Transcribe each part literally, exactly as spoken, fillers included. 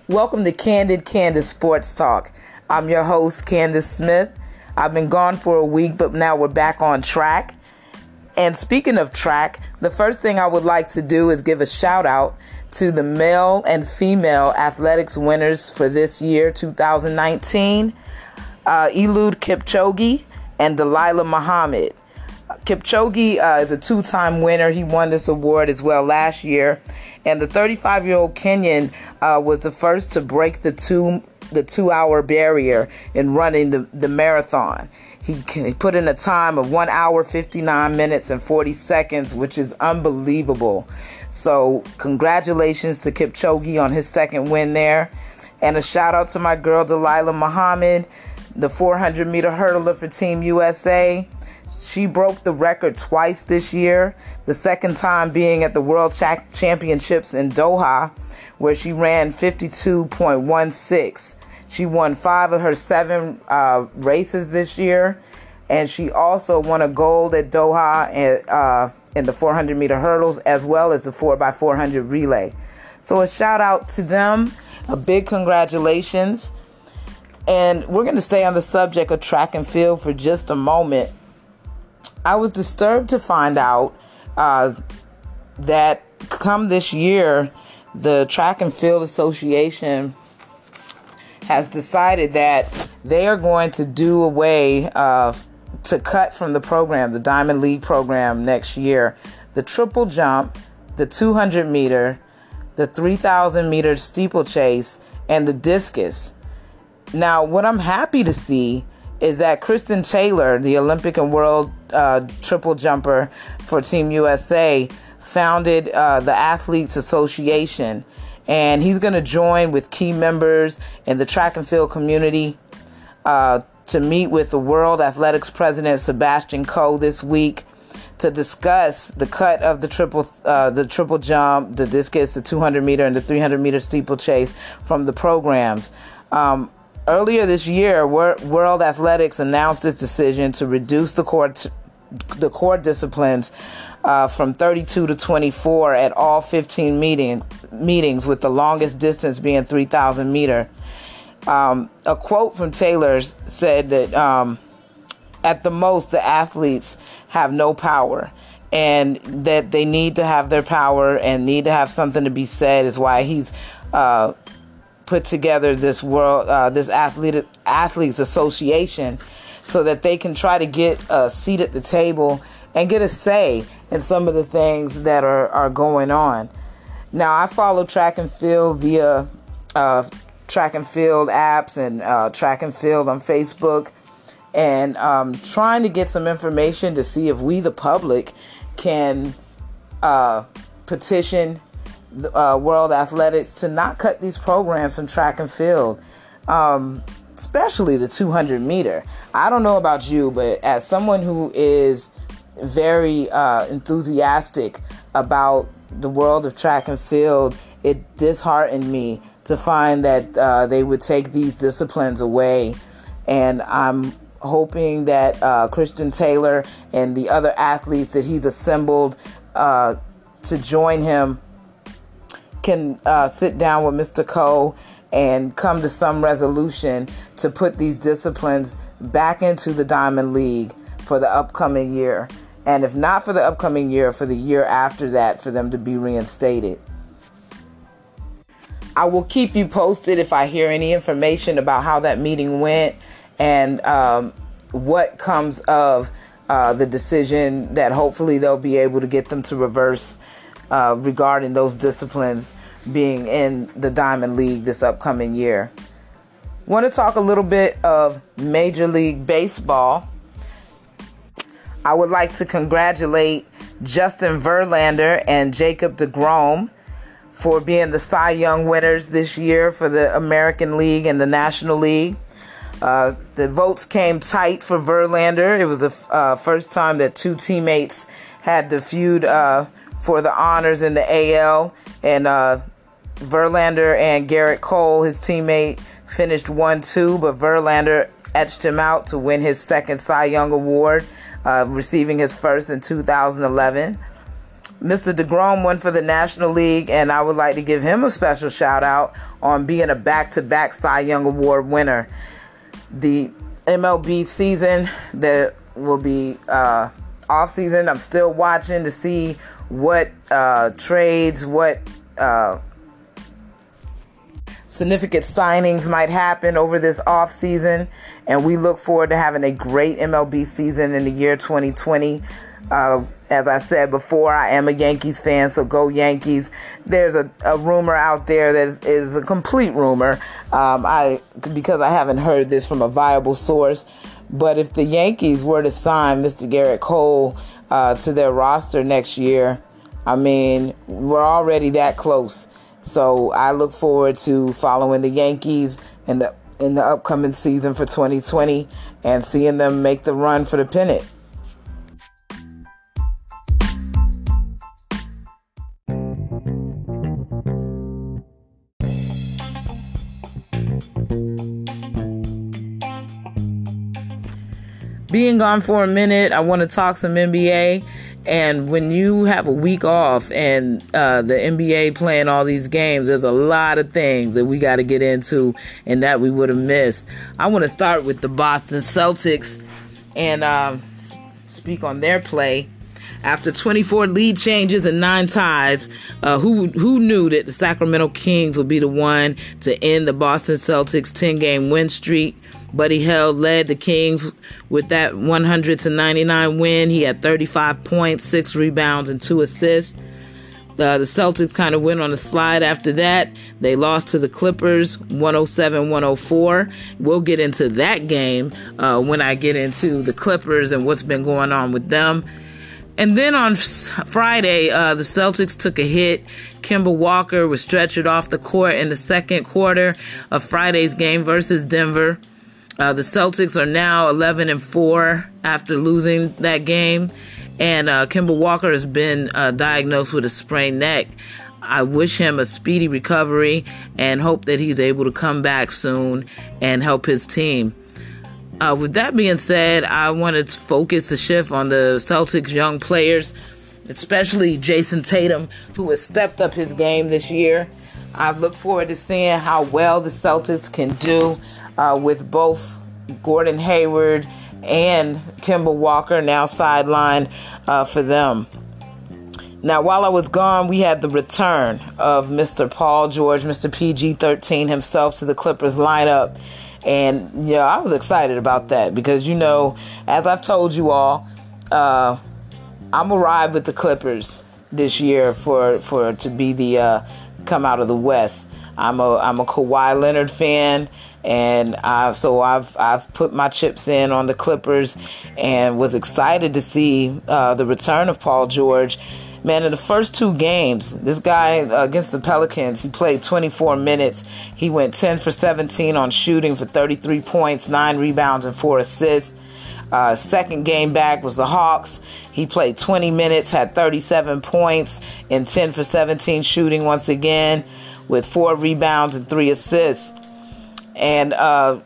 Welcome to Candid Candace Sports Talk. I'm your host, Candace Smith. I've been gone for a week, but now we're back on track. And speaking of track, the first thing I would like to do is give a shout out to the male and female athletics winners for this year, two thousand nineteen, uh, Eliud Kipchoge and Dalilah Muhammad. Kipchoge uh, is a two-time winner. He won this award as well last year. And the thirty-five-year-old Kenyan uh, was the first to break the two the two-hour barrier in running the, the marathon. He, he put in a time of one hour, fifty-nine minutes, and forty seconds, which is unbelievable. So congratulations to Kipchoge on his second win there. And a shout-out to my girl, Dalilah Muhammad, the four hundred meter hurdler for Team U S A. She broke the record twice this year, the second time being at the World Cha- Championships in Doha, where she ran fifty-two point one six. She won five of her seven uh, races this year, and she also won a gold at Doha and, uh, in the four hundred meter hurdles, as well as the four by four hundred relay. So a shout out to them, a big congratulations. And we're going to stay on the subject of track and field for just a moment. I was disturbed to find out uh, that come this year, the Track and Field Association has decided that they are going to do away uh, to cut from the program, the Diamond League program next year, the triple jump, the two hundred meter, the three thousand meter steeplechase, and the discus. Now, what I'm happy to see is that Kristen Taylor, the Olympic and world uh, triple jumper for Team U S A, founded uh, the Athletes Association, and he's going to join with key members in the track and field community uh, to meet with the World Athletics President Sebastian Coe this week to discuss the cut of the triple uh, the triple jump, the discus, the two hundred meter, and the three hundred meter steeplechase from the programs. Um, Earlier this year, World Athletics announced its decision to reduce the core t- the core disciplines uh, from thirty-two to twenty-four at all fifteen meeting, meetings, with the longest distance being three thousand meter. Um, a quote from Taylor said that um, at the most, the athletes have no power, and that they need to have their power and need to have something to be said, is why he's uh, put together this world, uh, this athlete athletes association, so that they can try to get a seat at the table and get a say in some of the things that are, are going on. Now, I follow track and field via uh, track and field apps and uh, track and field on Facebook, and um, trying to get some information to see if we, the public, can uh, petition Uh, World Athletics to not cut these programs from track and field, um, especially the two hundred meter. I don't know about you, but as someone who is very uh, enthusiastic about the world of track and field, it disheartened me to find that uh, they would take these disciplines away. And I'm hoping that uh, Kristen Taylor and the other athletes that he's assembled uh, to join him can uh, sit down with Mister Coe and come to some resolution to put these disciplines back into the Diamond League for the upcoming year. And if not for the upcoming year, for the year after that, for them to be reinstated. I will keep you posted if I hear any information about how that meeting went and um, what comes of uh, the decision that hopefully they'll be able to get them to reverse Uh, regarding those disciplines being in the Diamond League this upcoming year. Want to talk a little bit of Major League Baseball. I would like to congratulate Justin Verlander and Jacob deGrom for being the Cy Young winners this year for the American League and the National League. Uh, the votes came tight for Verlander. It was the uh, first time that two teammates had to feud uh, for the honors in the A L, and uh, Verlander and Garrett Cole, his teammate, finished one two, but Verlander etched him out to win his second Cy Young Award, uh, receiving his first in two thousand eleven. Mister DeGrom won for the National League, and I would like to give him a special shout out on being a back-to-back Cy Young Award winner. The M L B season that will be uh, off season, I'm still watching to see what uh, trades, what uh, significant signings might happen over this off season, and we look forward to having a great M L B season in the year twenty twenty. Uh, as I said before, I am a Yankees fan, so go Yankees. There's a, a rumor out there that is a complete rumor, um, I because I haven't heard this from a viable source. But if the Yankees were to sign Mister Garrett Cole uh, to their roster next year, I mean, we're already that close. So I look forward to following the Yankees in the in the upcoming season for twenty twenty and seeing them make the run for the pennant. Being gone for a minute, I want to talk some N B A. And when you have a week off and uh, the N B A playing all these games, there's a lot of things that we got to get into and that we would have missed. I want to start with the Boston Celtics and uh, speak on their play. After twenty-four lead changes and nine ties, uh, who who knew that the Sacramento Kings would be the one to end the Boston Celtics ten-game win streak? Buddy Hield led the Kings with that one hundred to ninety-nine win. He had thirty-five points, six rebounds, and two assists. Uh, the Celtics kind of went on a slide after that. They lost to the Clippers, one oh seven one oh four. We'll get into that game uh, when I get into the Clippers and what's been going on with them. And then on Friday, uh, the Celtics took a hit. Kemba Walker was stretchered off the court in the second quarter of Friday's game versus Denver. Uh, the Celtics are now eleven and four after losing that game, and uh, Kemba Walker has been uh, diagnosed with a sprained neck. I wish him a speedy recovery and hope that he's able to come back soon and help his team. Uh, with that being said, I want to focus the shift on the Celtics' young players, especially Jason Tatum, who has stepped up his game this year. I look forward to seeing how well the Celtics can do Uh, with both Gordon Hayward and Kemba Walker now sidelined uh, for them. Now, while I was gone, we had the return of Mister Paul George, Mister P G thirteen himself to the Clippers lineup. And, you know, I was excited about that because, you know, as I've told you all, uh, I'm going to ride with the Clippers this year for, for to be the uh, come out of the West. I'm a I'm a Kawhi Leonard fan, and uh, so I've I've put my chips in on the Clippers, and was excited to see uh, the return of Paul George. Man, in the first two games, this guy uh, against the Pelicans, he played twenty-four minutes. He went ten for seventeen on shooting for thirty-three points, nine rebounds, and four assists. Uh, second game back was the Hawks. He played twenty minutes, had thirty-seven points, and ten for seventeen shooting once again, with four rebounds and three assists. And uh,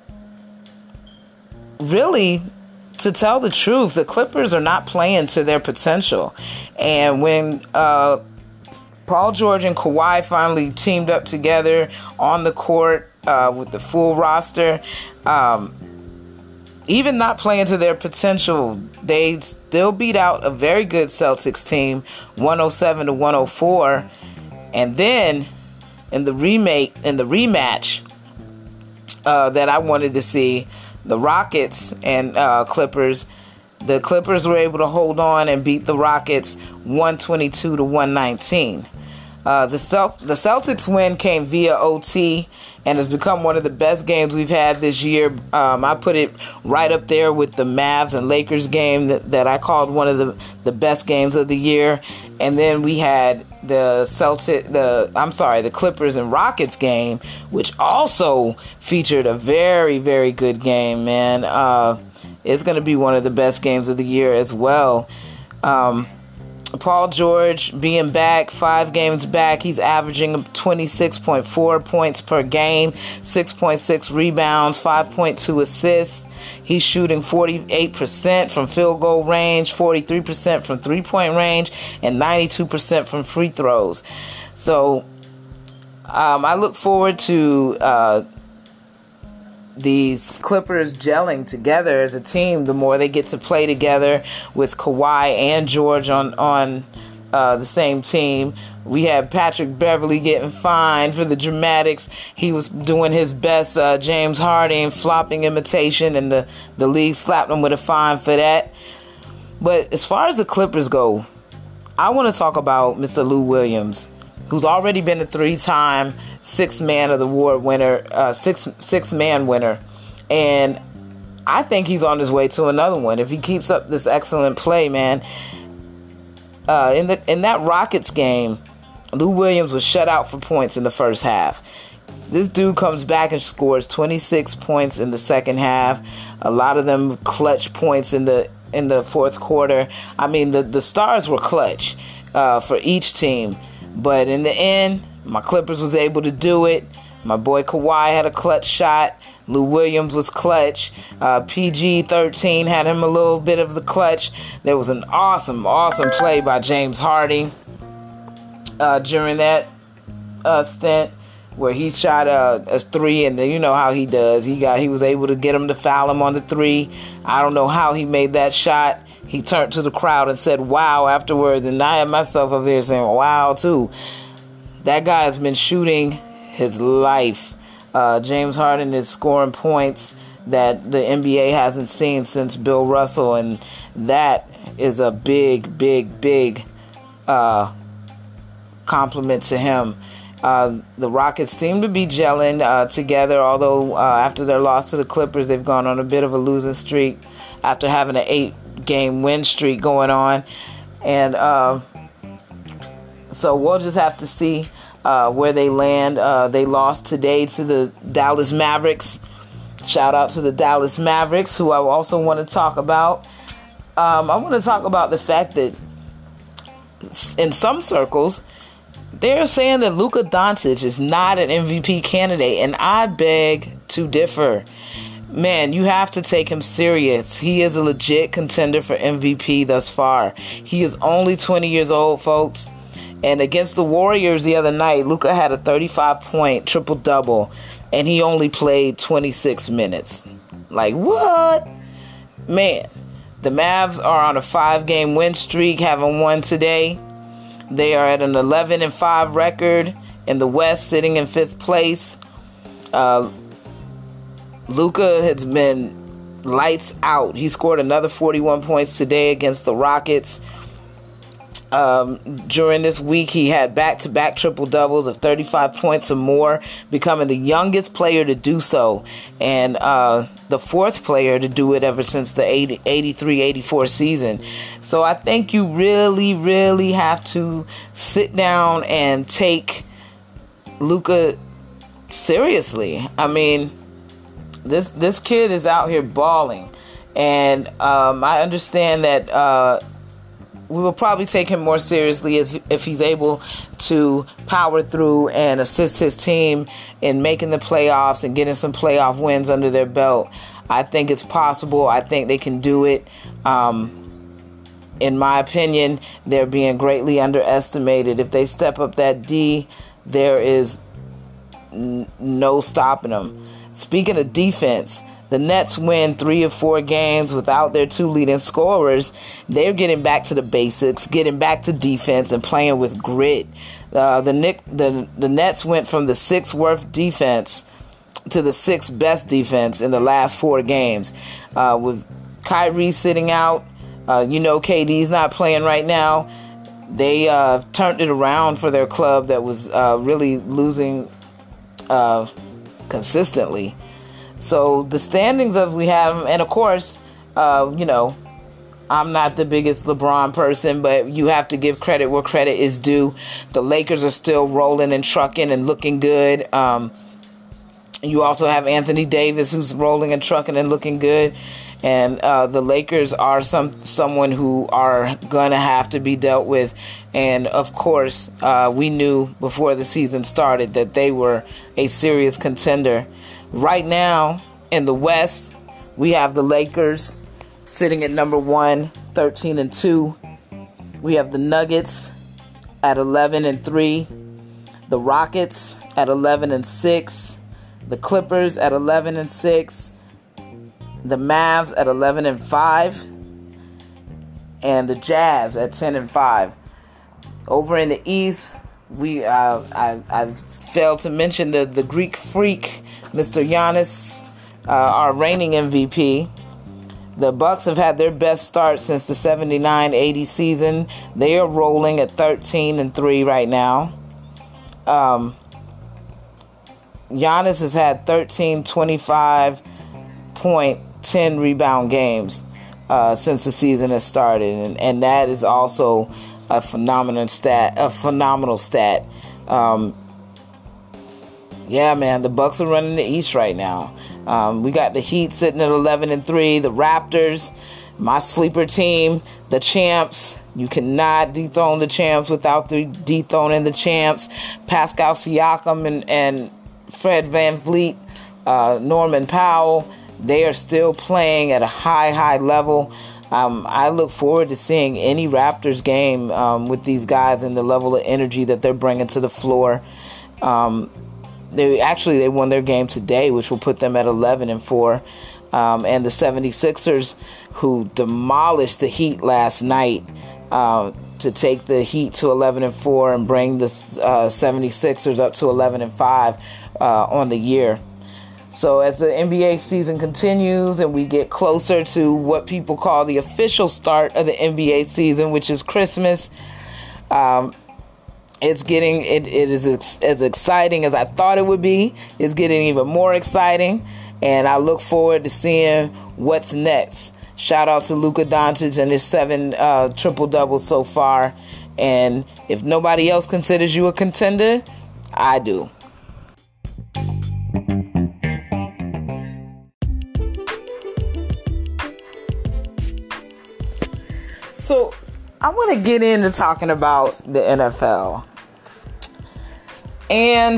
really, to tell the truth, the Clippers are not playing to their potential. And when uh, Paul George and Kawhi finally teamed up together on the court uh, with the full roster, um, even not playing to their potential, they still beat out a very good Celtics team, one oh seven to one oh four. And then in the remake, in the rematch uh, that I wanted to see, the Rockets and uh, Clippers, the Clippers were able to hold on and beat the Rockets one twenty-two to one nineteen. Uh, the Celt- the Celtics win came via O T and has become one of the best games we've had this year. Um, I put it right up there with the Mavs and Lakers game that, that I called one of the, the best games of the year. And then we had the Celtic, the I'm sorry, the Clippers and Rockets game, which also featured a very, very good game, man. Uh, it's going to be one of the best games of the year as well. Um, Paul George being back, five games back, he's averaging twenty-six point four points per game, six point six rebounds, five point two assists. He's shooting forty-eight percent from field goal range, forty-three percent from three-point range, and ninety-two percent from free throws. So um, I look forward to uh, these Clippers gelling together as a team. The more they get to play together with Kawhi and George on on uh, the same team. We had Patrick Beverley getting fined for the dramatics. He was doing his best uh, James Harden flopping imitation, and the, the league slapped him with a fine for that. But as far as the Clippers go, I want to talk about Mister Lou Williams, who's already been a three-time six-man of the award winner, uh, six six-man winner, and I think he's on his way to another one if he keeps up this excellent play, man. Uh, in the in that Rockets game, Lou Williams was shut out for points in the first half. This dude comes back and scores twenty-six points in the second half. A lot of them clutch points in the in the fourth quarter. I mean, the, the stars were clutch uh, for each team. But in the end, my Clippers was able to do it. My boy Kawhi had a clutch shot. Lou Williams was clutch. Uh, P G thirteen had him a little bit of the clutch. There was an awesome, awesome play by James Harden uh, during that uh, stint where he shot a, a three, and then you know how he does. He got he was able to get him to foul him on the three. I don't know how he made that shot. He turned to the crowd and said, "Wow," afterwards, and I had myself up there saying, "Wow," too. That guy has been shooting his life. Uh, James Harden is scoring points that the N B A hasn't seen since Bill Russell, and that is a big, big, big uh, compliment to him. Uh, the Rockets seem to be gelling uh, together, although uh, after their loss to the Clippers, they've gone on a bit of a losing streak after having an eight-game win streak going on. And uh, so we'll just have to see uh, where they land. Uh, they lost today to the Dallas Mavericks. Shout out to the Dallas Mavericks, who I also want to talk about. Um, I want to talk about the fact that in some circles, they're saying that Luka Doncic is not an M V P candidate, and I beg to differ. Man, you have to take him serious. He is a legit contender for M V P thus far. He is only twenty years old, folks. And against the Warriors the other night, Luka had a thirty-five point triple-double, and he only played twenty-six minutes. Like, what? Man, the Mavs are on a five-game win streak, having won today. They are at an eleven and five record in the West, sitting in fifth place. Uh, Luka has been lights out. He scored another forty-one points today against the Rockets. Um, during this week, he had back-to-back triple-doubles of thirty-five points or more, becoming the youngest player to do so, and uh, the fourth player to do it ever since the eighty-three eighty-four season. So I think you really, really have to sit down and take Luka seriously. I mean, this this kid is out here balling, and um, I understand that uh, we will probably take him more seriously as if he's able to power through and assist his team in making the playoffs and getting some playoff wins under their belt. I think it's possible. I think they can do it. Um, in my opinion, they're being greatly underestimated. If they step up that D, there is n- no stopping them. Speaking of defense, the Nets win three of four games without their two leading scorers. They're getting back to the basics, getting back to defense, and playing with grit. Uh, the, Nick, the the Nets went from the sixth worst defense to the sixth best defense in the last four games. Uh, with Kyrie sitting out, uh, you know K D's not playing right now. They uh, turned it around for their club that was uh, really losing uh, consistently. So the standings as we have, and of course, uh, you know, I'm not the biggest LeBron person, but you have to give credit where credit is due. The Lakers are still rolling and trucking and looking good. Um, you also have Anthony Davis, who's rolling and trucking and looking good. And uh, the Lakers are some someone who are going to have to be dealt with. And, of course, uh, we knew before the season started that they were a serious contender. Right now, in the West, we have the Lakers sitting at number one, thirteen and two. We have the Nuggets at eleven and three. The Rockets at eleven and six. The Clippers at eleven and six. The Mavs at eleven and five. And the Jazz at ten and five. Over in the East, we uh, I, I failed to mention the, the Greek freak, Mister Giannis, uh, our reigning M V P. The Bucks have had their best start since the seventy-nine eighty season. They are rolling at thirteen and three right now. Um, Giannis has had thirteen, twenty-five point, ten rebound games uh, since the season has started, and, and that is also a phenomenal stat. A phenomenal stat. Um, yeah, man, the Bucks are running the East right now. Um, we got the Heat sitting at eleven and three. The Raptors, my sleeper team, the champs. You cannot dethrone the champs without the dethroning the champs. Pascal Siakam and, and Fred VanVleet, uh, Norman Powell, they are still playing at a high, high level. Um, I look forward to seeing any Raptors game um, with these guys and the level of energy that they're bringing to the floor. Um, they actually they won their game today, which will put them at eleven and four. Um, and the seventy-sixers, who demolished the Heat last night, uh, to take the Heat to eleven and four and bring the uh, seventy-sixers up to eleven and five uh, on the year. So as the N B A season continues and we get closer to what people call the official start of the N B A season, which is Christmas, um, it's getting it, it is ex- as exciting as I thought it would be. It's getting even more exciting, and I look forward to seeing what's next. Shout out to Luka Doncic and his seven uh, triple doubles so far. And if nobody else considers you a contender, I do. So I want to get into talking about the N F L. And,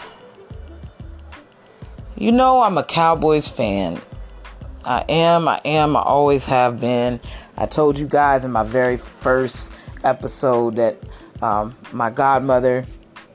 you know, I'm a Cowboys fan. I am, I am, I always have been. I told you guys in my very first episode that um, my godmother,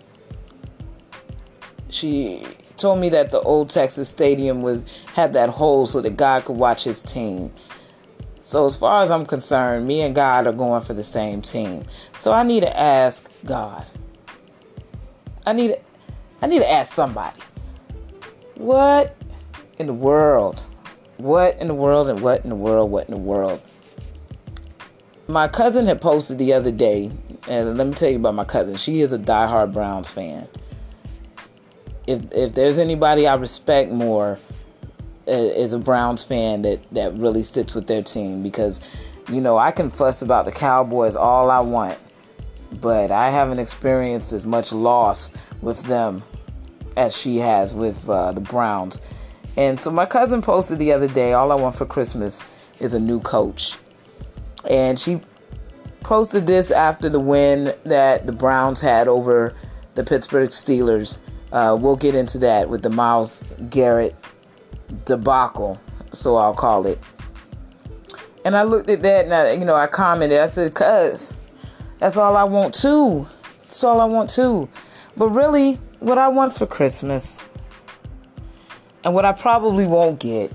she told me that the old Texas Stadium was had that hole so that God could watch his team. So as far as I'm concerned, me and God are going for the same team. So I need to ask God. I need to, I need to ask somebody. What in the world? What in the world and what in the world? What in the world? My cousin had posted the other day, and let me tell you about my cousin. She is a diehard Browns fan. If if there's anybody I respect more, is a Browns fan that, that really sticks with their team, because, you know, I can fuss about the Cowboys all I want, but I haven't experienced as much loss with them as she has with uh, the Browns. And so my cousin posted the other day, all I want for Christmas is a new coach. And she posted this after the win that the Browns had over the Pittsburgh Steelers. Uh, we'll get into that with the Myles Garrett debacle, so I'll call it. And I looked at that and I, you know, I commented. I said, "Cuz, that's all I want too. That's all I want too." But really, what I want for Christmas, and what I probably won't get,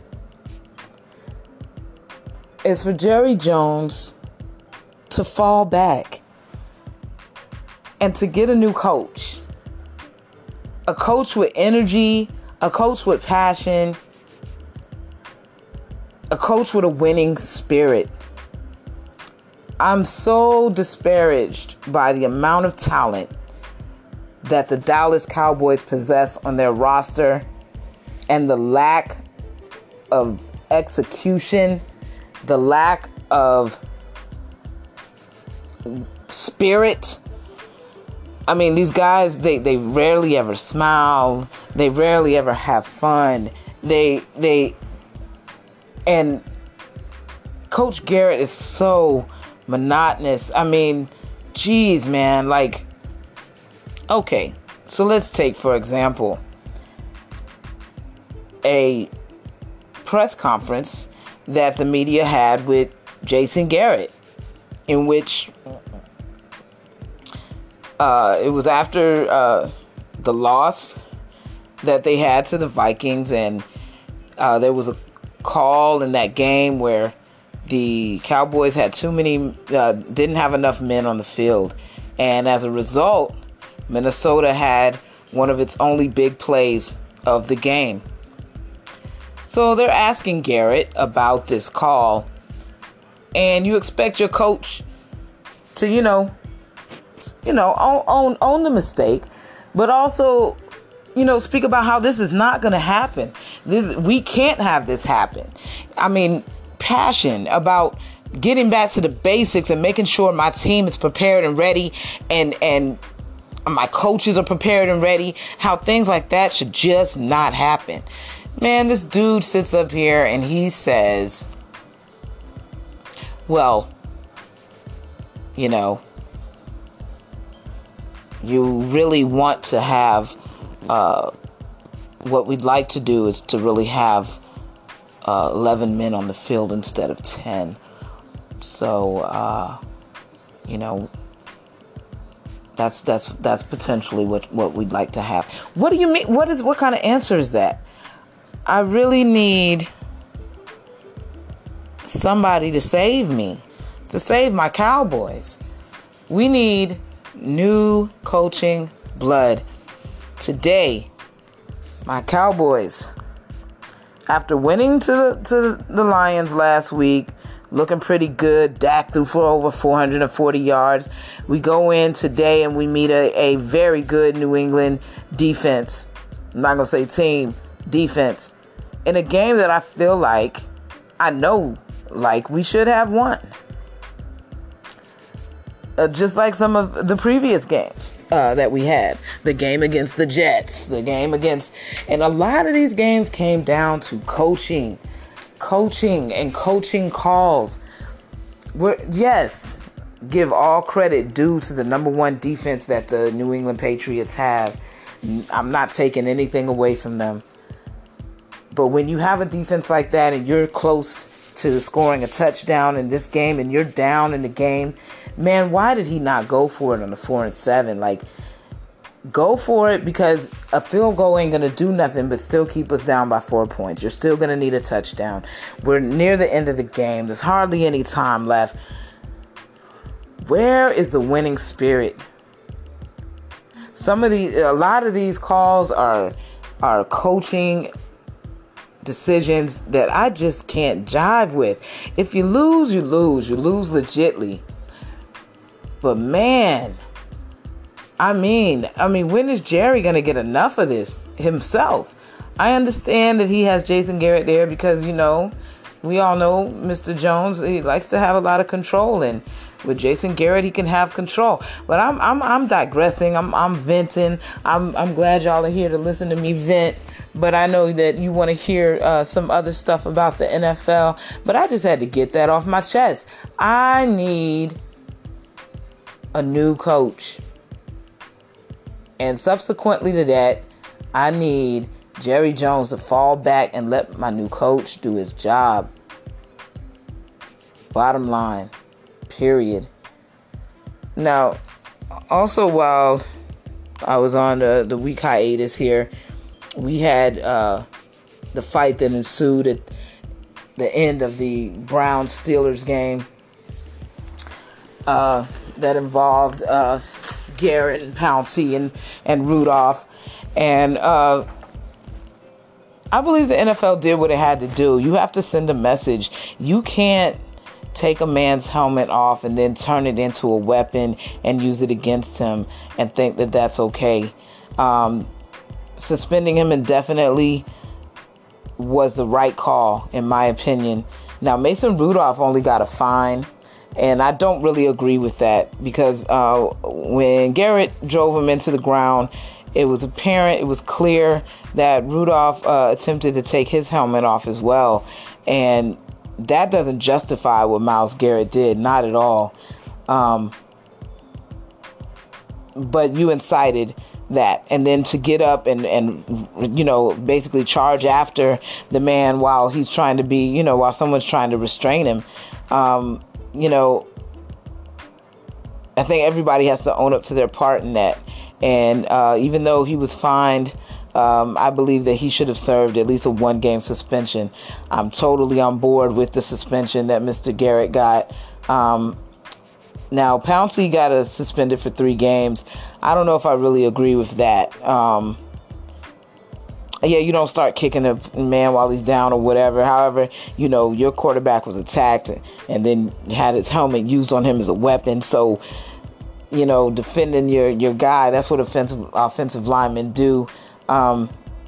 is for Jerry Jones to fall back and to get a new coach. A coach with energy, a coach with passion, a coach with a winning spirit. I'm so disparaged by the amount of talent that the Dallas Cowboys possess on their roster and the lack of execution, the lack of spirit. I mean, these guys, they, they rarely ever smile. They rarely ever have fun. They, they, and Coach Garrett is so monotonous. I mean, geez, man, like, okay, so let's take, for example, a press conference that the media had with Jason Garrett, in which uh, it was after uh, the loss that they had to the Vikings, and uh, there was a call in that game where the Cowboys had too many, uh, didn't have enough men on the field, and as a result, Minnesota had one of its only big plays of the game. So they're asking Garrett about this call, and you expect your coach to, you know, you know, own own, own the mistake, but also, you know, speak about how this is not going to happen. This, we can't have this happen. I mean, passion about getting back to the basics and making sure my team is prepared and ready, and and my coaches are prepared and ready. How things like that should just not happen. Man, this dude sits up here and he says, well, you know, you really want to have, uh, what we'd like to do is to really have uh, eleven men on the field instead of ten. So, uh, you know, that's that's that's potentially what, what we'd like to have. What do you mean? What is what kind of answer is that? I really need somebody to save me, to save my Cowboys. We need new coaching blood. Today, my Cowboys, after winning to the, to the Lions last week, looking pretty good. Dak threw for over four hundred forty yards. We go in today and we meet a, a very good New England defense. I'm not going to say team, defense. In a game that I feel like, I know, like we should have won. Uh, just like some of the previous games uh, that we had. The game against the Jets, the game against... And a lot of these games came down to coaching. Coaching and coaching calls. We're, yes, give all credit due to the number one defense that the New England Patriots have. I'm not taking anything away from them. But when you have a defense like that and you're close to scoring a touchdown in this game and you're down in the game, man, why did he not go for it on the four and seven? Like, go for it, because a field goal ain't going to do nothing but still keep us down by four points. You're still going to need a touchdown. We're near the end of the game. There's hardly any time left. Where is the winning spirit? Some of these, a lot of these calls are, are coaching decisions that I just can't jive with. If you lose, you lose. You lose legitly. But man, I mean, I mean, when is Jerry going to get enough of this himself? I understand that he has Jason Garrett there because, you know, we all know Mister Jones, he likes to have a lot of control, and with Jason Garrett, he can have control. But I'm I'm I'm digressing. I'm I'm venting. I'm I'm glad y'all are here to listen to me vent. But I know that you want to hear uh, some other stuff about the N F L. But I just had to get that off my chest. I need a new coach. And subsequently to that, I need Jerry Jones to fall back and let my new coach do his job. Bottom line. Period. Now, also while I was on the, the week hiatus here, we had uh, the fight that ensued at the end of the Browns-Steelers game uh, that involved uh, Garrett and Pouncey and, and Rudolph. And uh, I believe the N F L did what it had to do. You have to send a message. You can't take a man's helmet off and then turn it into a weapon and use it against him and think that that's okay. Um, suspending him indefinitely was the right call, in my opinion. Now, Mason Rudolph only got a fine, and I don't really agree with that because uh, when Garrett drove him into the ground, it was apparent, it was clear that Rudolph uh, attempted to take his helmet off as well. And that doesn't justify what Myles Garrett did, not at all. Um, but you incited that, and then to get up and, and, you know, basically charge after the man while he's trying to be, you know, while someone's trying to restrain him. Um, you know, I think everybody has to own up to their part in that. And uh, even though he was fined, um, I believe that he should have served at least a one-game suspension. I'm totally on board with the suspension that Mister Garrett got. Um, now, Pouncey got a suspended for three games. I don't know if I really agree with that. Um, yeah, you don't start kicking a man while he's down or whatever. However, you know, your quarterback was attacked and then had his helmet used on him as a weapon. So, you know, defending your, your guy, that's what offensive offensive linemen do. Um,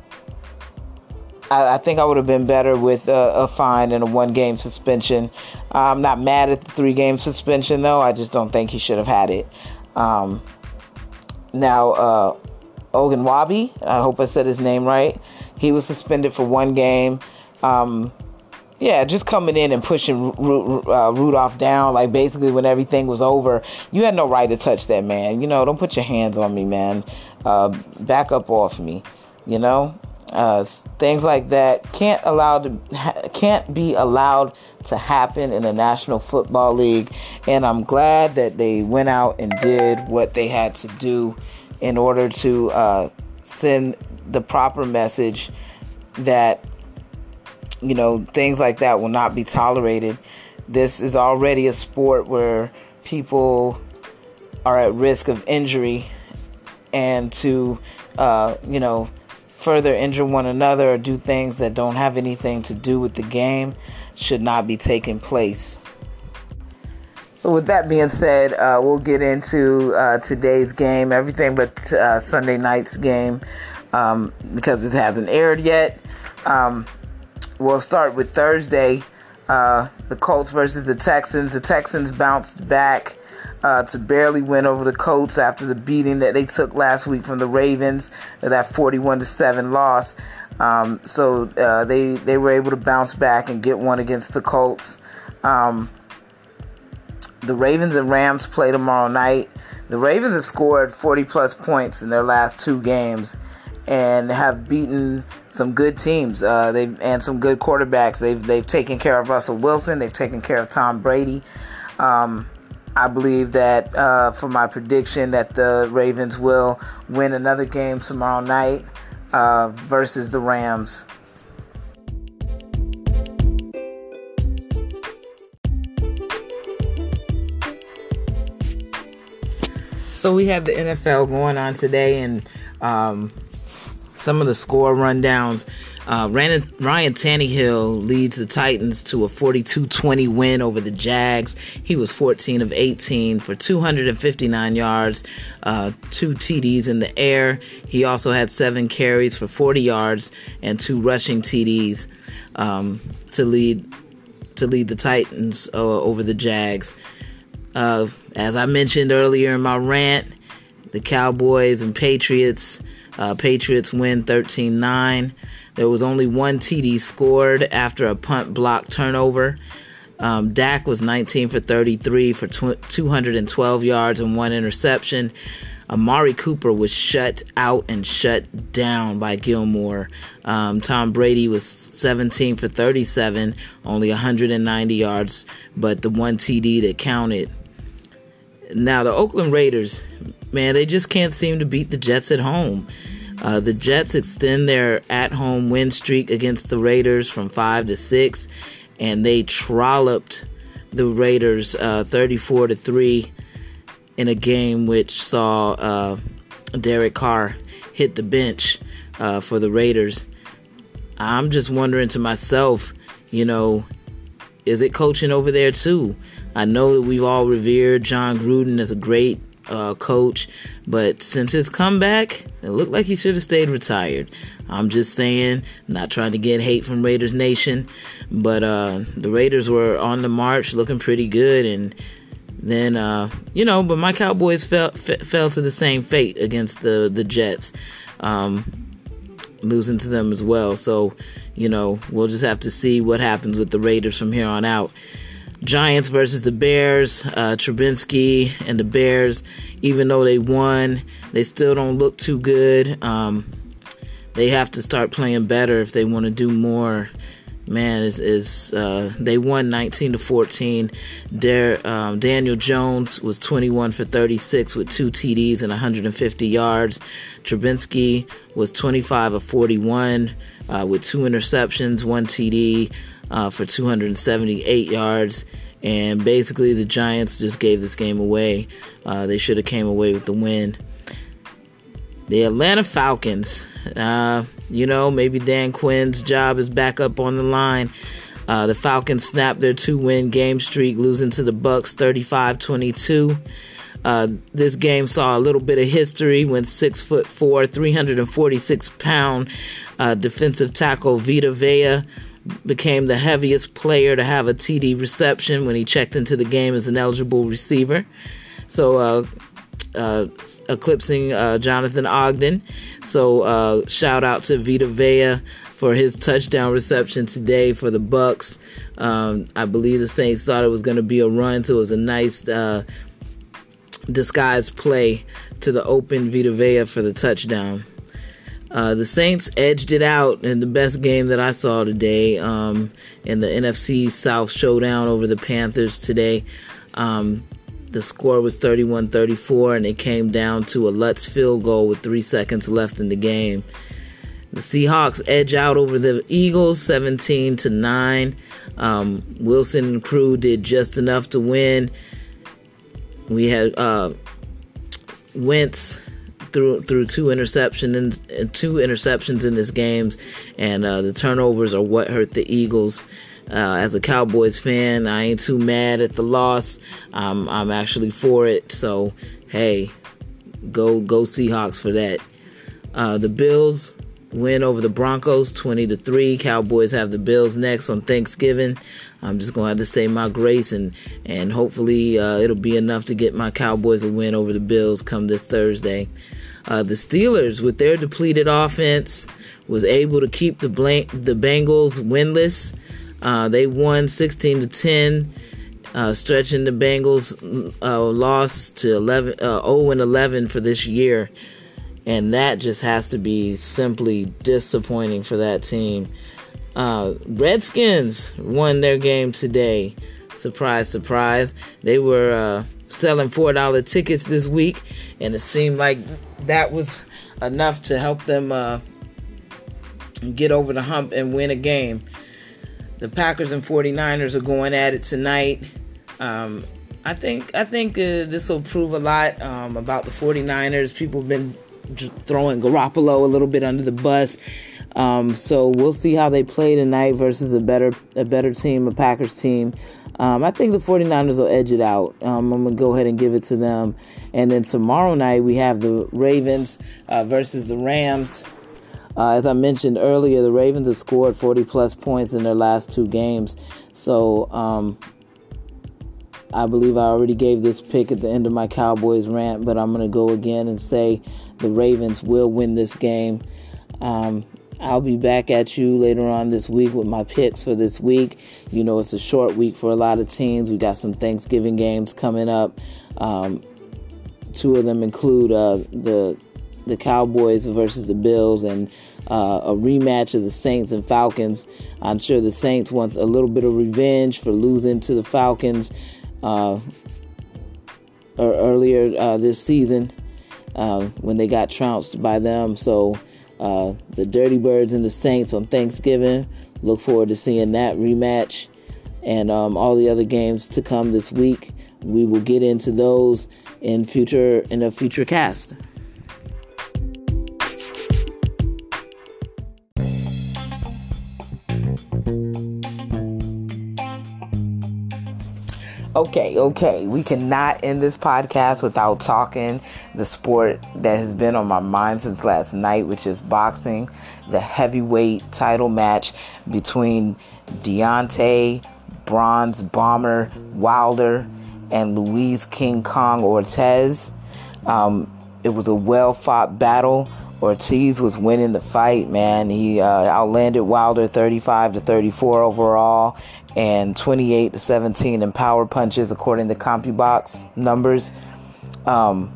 I, I think I would have been better with a, a fine and a one-game suspension. I'm not mad at the three-game suspension, though. I just don't think he should have had it. Um, now, uh, Ogunwabi, I hope I said his name right. He was suspended for one game. Um, yeah, just coming in and pushing Ru- uh, Rudolph down, like basically when everything was over. You had no right to touch that man. You know, don't put your hands on me, man. Uh, back up off me. You know, uh, things like that can't allow to ha- can't be allowed to happen in the National Football League. And I'm glad that they went out and did what they had to do in order to uh, send the proper message that, you know, things like that will not be tolerated. This is already a sport where people are at risk of injury, and to, uh, you know, further injure one another or do things that don't have anything to do with the game should not be taking place. So with that being said, uh, we'll get into uh, today's game, everything but uh, Sunday night's game, um, because it hasn't aired yet. Um, we'll start with Thursday, uh, the Colts versus the Texans. The Texans bounced back uh, to barely win over the Colts after the beating that they took last week from the Ravens, that forty-one to seven loss. Um, so uh, they, they were able to bounce back and get one against the Colts. Um, The Ravens and Rams play tomorrow night. The Ravens have scored forty-plus points in their last two games and have beaten some good teams uh, they've and some good quarterbacks. They've they've taken care of Russell Wilson. They've taken care of Tom Brady. Um, I believe that uh, for my prediction that the Ravens will win another game tomorrow night uh, versus the Rams. So we have the N F L going on today, and um, some of the score rundowns. Uh, Ryan, Ryan Tannehill leads the Titans to a forty-two twenty win over the Jags. He was fourteen of eighteen for two hundred fifty-nine yards, uh, two T Ds in the air. He also had seven carries for forty yards and two rushing T Ds um, to lead to lead the Titans uh, over the Jags. Uh, as I mentioned earlier in my rant, the Cowboys and Patriots, uh, Patriots win thirteen nine. There was only one T D scored after a punt block turnover. Um, Dak was nineteen for thirty-three for tw- two hundred twelve yards and one interception. Amari Cooper was shut out and shut down by Gilmore. Um, Tom Brady was seventeen for thirty-seven, only one hundred ninety yards, but the one T D that counted. Now, the Oakland Raiders, man, they just can't seem to beat the Jets at home. Uh, the Jets extend their at-home win streak against the Raiders from five to six, and they trolloped the Raiders uh, thirty-four to three in a game which saw uh, Derek Carr hit the bench uh, for the Raiders. I'm just wondering to myself, you know, is it coaching over there too? I know that we've all revered John Gruden as a great uh, coach, but since his comeback, it looked like he should have stayed retired. I'm just saying, not trying to get hate from Raiders Nation, but uh, the Raiders were on the march, looking pretty good, and then uh, you know, but my Cowboys fell f- fell to the same fate against the the Jets. Um, losing to them as well. So, you know, we'll just have to see what happens with the Raiders from here on out. Giants versus the Bears. Uh, Trubinsky and the Bears, even though they won, they still don't look too good. Um, they have to start playing better if they want to do more. Man, is is uh, they won nineteen to fourteen. Der, um, Daniel Jones was twenty-one for thirty-six with two T Ds and one hundred fifty yards. Trubinsky was twenty-five of forty-one uh, with two interceptions, one T D uh, for two hundred seventy-eight yards. And basically, the Giants just gave this game away. Uh, they should have came away with the win. The Atlanta Falcons. Uh, you know, maybe Dan Quinn's job is back up on the line. Uh, the Falcons snapped their two-win game streak, losing to the Bucs thirty-five twenty-two. Uh, this game saw a little bit of history when six foot four, three hundred forty-six pound uh, defensive tackle Vita Vea became the heaviest player to have a T D reception when he checked into the game as an eligible receiver. So, uh, Uh, eclipsing uh, Jonathan Ogden. So uh, shout out to Vita Vea for his touchdown reception today for the Bucs. Um, I believe the Saints thought it was going to be a run, so it was a nice uh, disguised play to the open Vita Vea for the touchdown. Uh, the Saints edged it out in the best game that I saw today um, in the N F C South showdown over the Panthers today. Um, The score was thirty-one thirty-four, and it came down to a Lutz field goal with three seconds left in the game. The Seahawks edge out over the Eagles seventeen to nine. Um, Wilson and crew did just enough to win. We had uh, Wentz through through two interceptions and two interceptions in this game, and uh, the turnovers are what hurt the Eagles. Uh, as a Cowboys fan, I ain't too mad at the loss. Um, I'm actually for it. So, hey, go go Seahawks for that. Uh, the Bills win over the Broncos twenty to three. Cowboys have the Bills next on Thanksgiving. I'm just going to have to say my grace, and, and hopefully uh, it'll be enough to get my Cowboys a win over the Bills come this Thursday. Uh, the Steelers, with their depleted offense, was able to keep the, blank, the Bengals winless. Uh, they won sixteen to ten, uh, stretching the Bengals' uh, loss to eleven, uh, oh and eleven for this year. And that just has to be simply disappointing for that team. Uh, Redskins won their game today. Surprise, surprise. They were uh, selling four dollar tickets this week, and it seemed like that was enough to help them uh, get over the hump and win a game. The Packers and forty-niners are going at it tonight. Um, I think I think uh, this will prove a lot um, about the forty-niners. People have been j- throwing Garoppolo a little bit under the bus. Um, so we'll see how they play tonight versus a better a better team, a Packers team. Um, I think the forty-niners will edge it out. Um, I'm going to go ahead and give it to them. And then tomorrow night we have the Ravens uh, versus the Rams. Uh, as I mentioned earlier, the Ravens have scored forty-plus points in their last two games. So um, I believe I already gave this pick at the end of my Cowboys rant, but I'm going to go again and say the Ravens will win this game. Um, I'll be back at you later on this week with my picks for this week. You know, it's a short week for a lot of teams. We got some Thanksgiving games coming up. Um, two of them include uh, the the Cowboys versus the Bills, and uh, a rematch of the Saints and Falcons. I'm sure the Saints wants a little bit of revenge for losing to the Falcons uh, or earlier uh, this season uh, when they got trounced by them. So uh, the Dirty Birds and the Saints on Thanksgiving. Look forward to seeing that rematch, and um, all the other games to come this week. We will get into those in future in a future cast. Okay, okay. We cannot end this podcast without talking the sport that has been on my mind since last night, which is boxing. The heavyweight title match between Deontay Bronze Bomber Wilder and Luis King Kong Ortiz. Um, it was a well-fought battle Ortiz was winning the fight, man. He uh, outlanded Wilder thirty-five to thirty-four overall and twenty-eight to seventeen in power punches, according to CompuBox numbers. Um,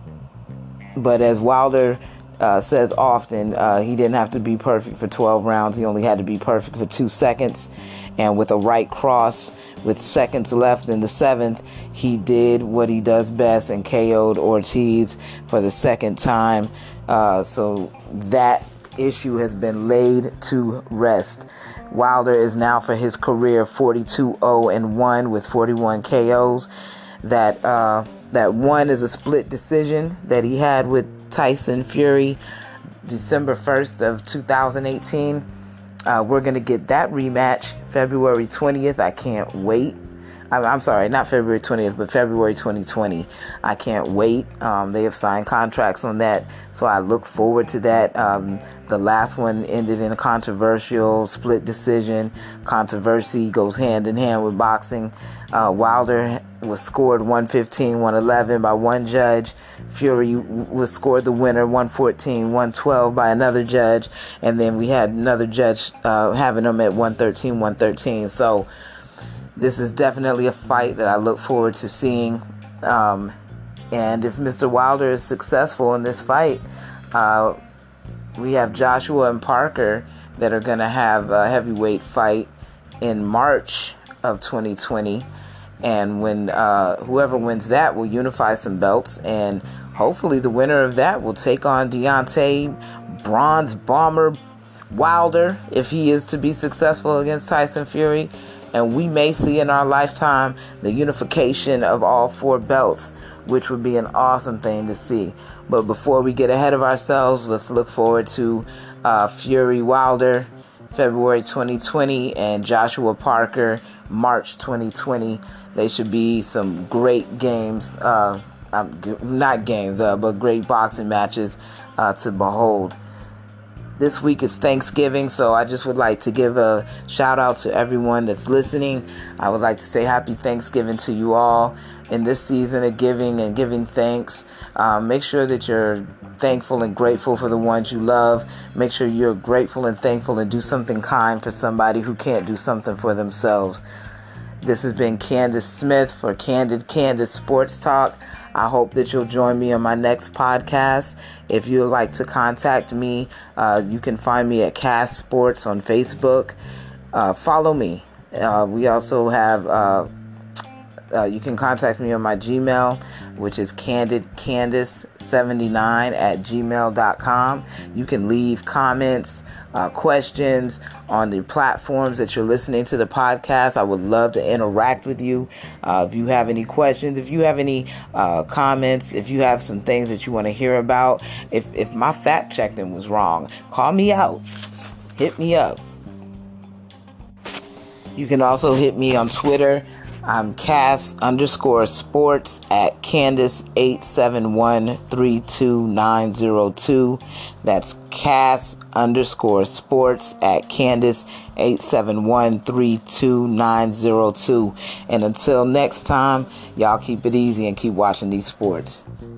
but as Wilder uh, says often, uh, he didn't have to be perfect for twelve rounds. He only had to be perfect for two seconds. And with a right cross, with seconds left in the seventh, he did what he does best and K O'd Ortiz for the second time. Uh, so that issue has been laid to rest. Wilder is now, for his career, forty-two oh and one with forty-one K Os. That uh, that one is a split decision that he had with Tyson Fury December first of two thousand eighteen. Uh, we're going to get that rematch February twentieth. I can't wait. I'm, I'm sorry, not February twentieth, but February twenty twenty. I can't wait. Um, they have signed contracts on that, so I look forward to that. Um, the last one ended in a controversial split decision. Controversy goes hand in hand with boxing. Uh, Wilder was scored one fifteen, one eleven by one judge. Fury was scored the winner one fourteen, one twelve by another judge. And then we had another judge uh, having them at one thirteen, one thirteen. So this is definitely a fight that I look forward to seeing. Um, and if Mister Wilder is successful in this fight, uh, we have Joshua and Parker that are going to have a heavyweight fight in March of twenty twenty. And when uh, whoever wins that will unify some belts, and hopefully the winner of that will take on Deontay Bronze Bomber Wilder if he is to be successful against Tyson Fury. And we may see in our lifetime the unification of all four belts, which would be an awesome thing to see. But before we get ahead of ourselves, let's look forward to uh, Fury Wilder February twenty twenty and Joshua Parker March twenty twenty. They should be some great games, uh, um, not games, uh, but great boxing matches uh, to behold. This week is Thanksgiving, so I just would like to give a shout out to everyone that's listening. I would like to say happy Thanksgiving to you all in this season of giving and giving thanks. Um, make sure that you're thankful and grateful for the ones you love. Make sure you're grateful and thankful and do something kind for somebody who can't do something for themselves. This has been Candace Smith for Candid Candace Sports Talk. I hope that you'll join me on my next podcast. If you would like to contact me, uh, you can find me at Cast Sports on Facebook. Uh, follow me. Uh, we also have, uh, uh, you can contact me on my Gmail, which is candid candace seventy-nine at gmail dot com. You can leave comments, uh, questions on the platforms that you're listening to the podcast. I would love to interact with you. Uh, if you have any questions, if you have any uh, comments, if you have some things that you want to hear about, if, if my fact checking was wrong, call me out. Hit me up. You can also hit me on Twitter. I'm Cass underscore sports at Candace eight seven one three two nine zero two. That's Cass underscore sports at Candace eight seven one three two nine zero two. And until next time, y'all keep it easy and keep watching these sports.